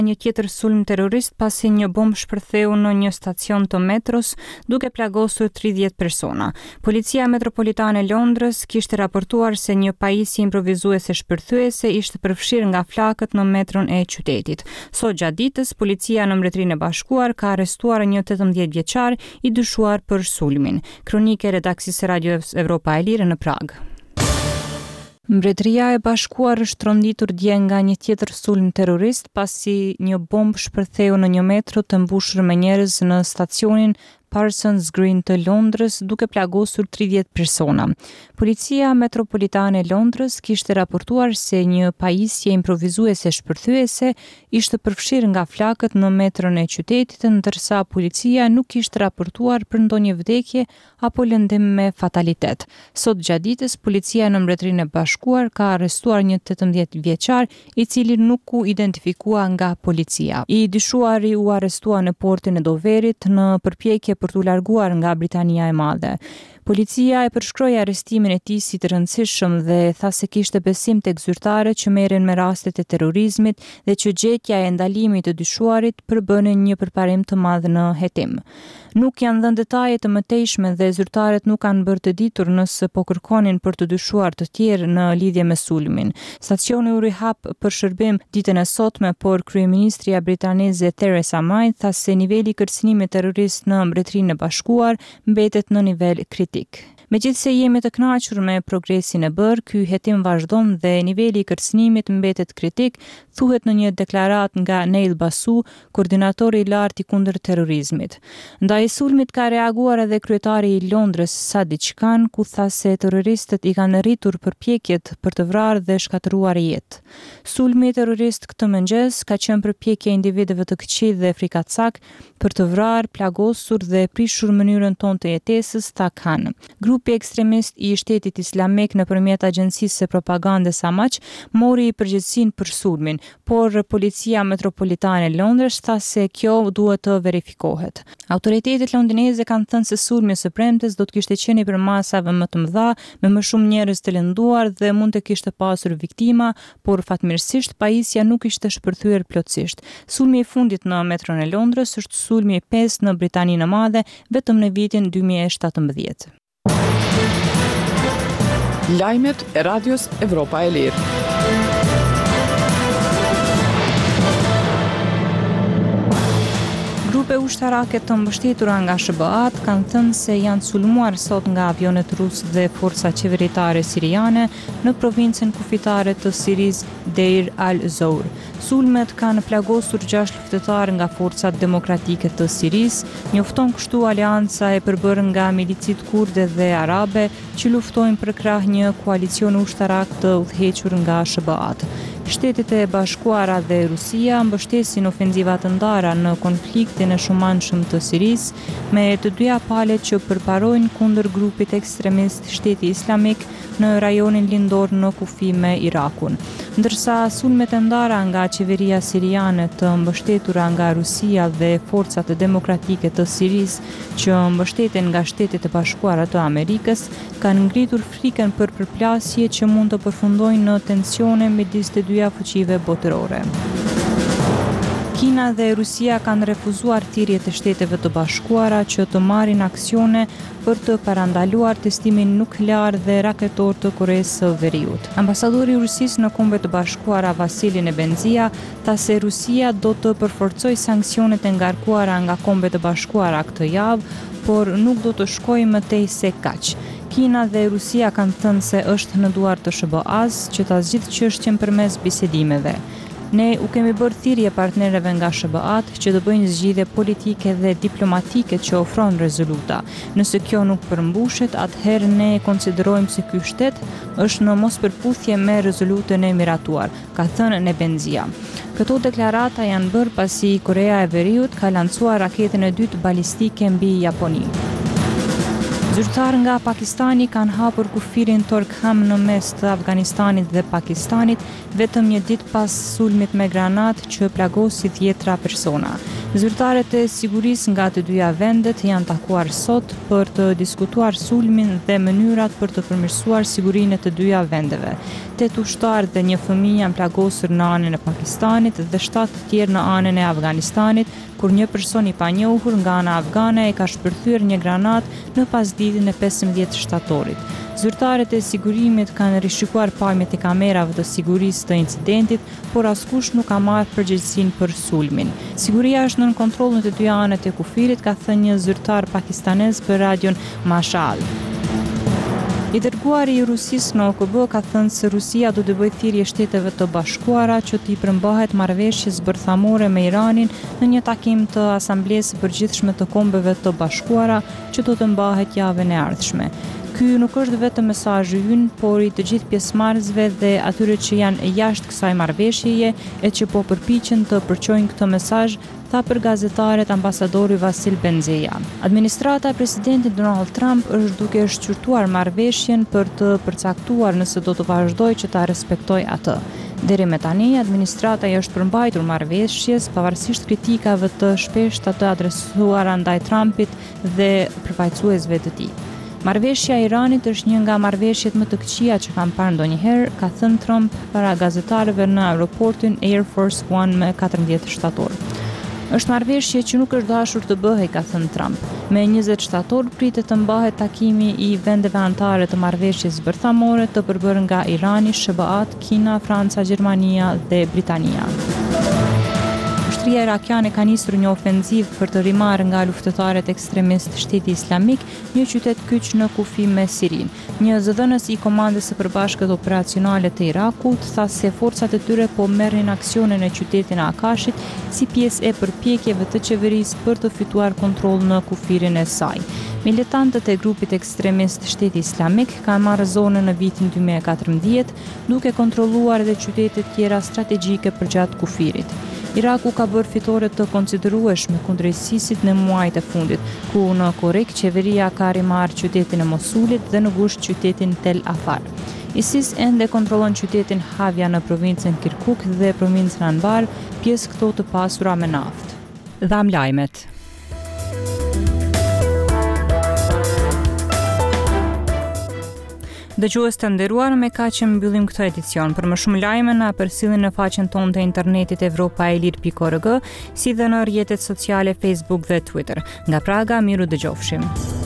Një tjetër sulm terrorist pasi një bombë shpërtheu në një stacion të metros duke plagosur 30 persona. Policia Metropolitane e Londrës kishte raportuar se një pajisje improvisuese shpërthyese ishte përfshirë nga flakët në metron e qytetit. Sot gjatë ditës, policia në Mbretërinë e Bashkuar ka arrestuar një 18 vjeçar i dyshuar për sulmin. Kronike redaksisë Radio Evropa e Lirë në Prag. Mbretëria e Bashkuar është tronditur dje nga një tjetër sulm terrorist pasi një bombë shpërtheu në një metro të mbushur me njerëz në stacionin Parsons Green të Londrës duke plagosur 30 persona. Policia Metropolitane e Londrës kishte raportuar se një pajisje improvisuese shpërthyese ishte përfshirë nga flakët në metron e qytetit, ndërsa policia nuk kishte raportuar për ndonjë vdekje apo lëndim me fatalitet. Sot gjatë ditës, policia në Mbretërinë e Bashkuar ka arrestuar një 18 vjeçar i cili nuk u identifikua nga policia. I dyshuari u arrestua në portin e Doverit në përpjekje për t'u larguar nga Britania e Madhe. Policia e përshkroi arrestimin e tij si të rëndësishëm dhe tha se kishte besim tek zyrtarët që merren me rastet e terrorizmit dhe që gjetja e ndalimit të dyshuarit përbënin një përparim të madh në hetim. Nuk janë dhënë detaje të mëtejshme dhe zyrtarët nuk kanë bërë të ditur nëse po kërkonin për të dyshuar të tjerë në lidhje me sulmin. Stacioni u rihap për shërbim ditën e sotme, por kryeministria britaneze Theresa May tha se niveli i kërcënimit terrorist në Mbretërinë e Bashkuar mbetet në nivel kritik. Megjithse jemi të kënaqur me progresin e bërë, ky hetim vazhdon dhe niveli i kërcënimit mbetet kritik, thuhet në një deklaratë nga Neil Basu, koordinatori i lartë i kundër terrorizmit. Ndaj sulmit ka reaguar edhe kryetari i Londrës Sadiq Khan, ku tha se terroristët i kanë rritur përpjekjet për të vrarë dhe shkatëruar jetë. Sulmi terrorist këtë mëngjes ka qenë përpjekje individëve të këqij dhe frikacak për të vrarë, plagosur dhe prishur mënyrën tonë të jetesës, tha Khan. Grupi ekstremist i Shtetit Islamik nëpërmjet agjencisë së propagandës Hamaç mori përgjegjësinë për sulmin, por Policia Metropolitane e Londrës tha se kjo duhet të verifikohet. Autoritetet londineze kanë thënë se sulmi së premtes do të kishte qenë për masave më të mëdha, me më shumë njerëz të lënduar dhe mund të kishte pasur viktima, por fatmirësisht pajisja nuk ishte shpërthyer plotësisht. Sulmi i fundit në metron e Londrës është sulmi i 5 në Britaninë e Madhe vetëm në vitin 2017. Lajmet e Radios Evropa e Lirë. Grupe ushtarake të mbështetura nga SBA-t kanë thënë se janë sulmuar sot nga avionet rus dhe forca qeveritare siriane në provincën kufitare të Siris Deir al-Zour. Sulmet kanë plagosur 6 luftëtar nga forcat demokratike të Siris, njofton kështu aleanca e përbërë nga milicit kurde dhe arabe që luftojnë për krah një koalicion ushtarak të udhëhequr nga SBA-t. Shtetet e Bashkuara dhe Rusia mbështesin ofenziva të ndara në konfliktin e shumanshëm të Sirisë, me të dyja palët që përparojnë kundër grupit ekstremist Shteti Islamik në rajonin lindor në kufi me Irakun. Ndërsa sulmet e ndara nga qeveria siriane të mbështetura nga Rusia dhe forcat demokratike të Sirisë që mbështeten nga Shtetet e Bashkuara të Amerikës kanë ngritur frikën për përplasje që mund të përfundojnë në tensione midis të dyja fuqive botërore. Kina dhe Rusia kanë refuzuar thirrjet e Shteteve të Bashkuara që të marrin aksione për të parandaluar testimin nuklear dhe raketor të Koreas së Veriut. Ambasadori i Rusisë në Kombet e Bashkuara Vasili Nebenzia tha se Rusia do të përforcojë sanksionet e ngarkuara nga Kombet e Bashkuara këtë javë, por nuk do të shkojë më tej se kaq. Kina dhe Rusia kanë thënë se është në duar të SBA-s që ta zgjidhë çështjen përmes bisedimeve. Ne u kemi bërë thirrje partnerëve nga SBA-t që të bëjnë zgjidhje politike dhe diplomatike që ofron rezoluta. Nëse kjo nuk përmbushet, atëherë ne konsiderojmë se ky shtet është në mospërputhje me rezolutën e miratuar, ka thënë Nebenzia. Këto deklarata janë bërë pasi Korea e Veriut ka lancuar raketën e dytë balistike mbi Japoni. Zyrtarë nga Pakistani kanë hapur kufirin Torkham në mes të Afganistanit dhe Pakistanit vetëm një ditë pas sulmit me granat që plagosi 10 persona. Zyrtarët e sigurisë nga të dyja vendet janë takuar sot për të diskutuar sulmin dhe mënyrat për të përmirësuar sigurinë e të dyja vendeve. 8 ushtarë dhe 1 fëmijë janë plagosur në anën e Pakistanit dhe 7 të tjerë në anën e Afganistanit, kur një person i panjohur nga ana afgane e ka shpërthyer një granatë në pasditën e 15 shtatorit. Zyrtarët e sigurimit kanë rishikuar pamjet e kamerave të sigurisë të incidentit, por askush nuk ka marrë përgjegjësinë për sulmin. Siguria është nën kontroll në të dyja anët e kufirit, ka thënë një zyrtar pakistanez për radion Mashal. I dërguari i Rusisë në OKB ka thënë se Rusia do të bëjë thirrje Shteteve të Bashkuara që t'i përmbahet marrëveshjes bërthamore me Iranin në një takim të Asamblesë së Përgjithshme të Kombeve të Bashkuara që do të mbahet javën e ardhshme. Ky nuk është vetëm mesazhi ynë, por i të gjithë pjesëmarrësve dhe atyre që janë jashtë kësaj marrëveshjeje e që po përpiqen të përqojnë këtë mesazh, tha për gazetarët ambasadori Vasil Benzeja. Administrata e presidentit Donald Trump është duke shqyrtuar marrëveshjen për të përcaktuar nëse do të vazhdojë që ta respektojë atë. Deri me tani, administrata i është përmbajtur marrëveshjes pavarësisht kritikave të shpeshta të adresuara ndaj Trumpit dhe përfaqësuesve të tij. Marrëveshja e Iranit është një nga marrëveshjet më të këqija që kam parë ndonjëherë, ka thënë Trump para gazetarëve në aeroportin Air Force One me 14 shtator. Është marrëveshje që nuk është dashur të bëhej, ka thënë Trump. Me 20 shtator pritet të mbahet takimi i vendeve anëtare të marrëveshjes bërthamore të përbërë nga Irani, SBA-t, Kina, Franca, Gjermania dhe Britania. Ushtria irakiane ka nisur një ofenzivë për të rimarrë nga luftëtarët ekstremistë Shteti Islamik një qytet kyç në kufi me Sirin. Një zëdhënës i Komandës së Përbashkët Operacionale të Irakut tha se forcat e tyre po merrin aksione në qytetin e Akashit si pjesë e përpjekjeve të qeverisë për të fituar kontroll në kufirin e saj. Militantët e grupit ekstremist Shteti Islamik kanë marrë zonën në vitin 2014, duke kontrolluar edhe qytete tjera strategjike përgjatë kufirit. Iraku ka bërë fitore të konsiderueshme kundër ISIS-it në muajt e fundit, ku në korrik qeveria ka rimarrë qytetin e Mosulit dhe në gusht qytetin Tel Afar. ISIS ende kontrollon qytetin Havja në provincën Kirkuk dhe provincën Anbar, pjesë këto të pasura me naftë. Dham lajmet. Dëgjues të nderuar, me kaq që mbyllim këtë edicion. Për më shumë lajme na përcjellni në faqen tonë të internetit evropaelir.org, si dhe në rrjetet sociale Facebook dhe Twitter. Nga Praga, miru dëgjofshim.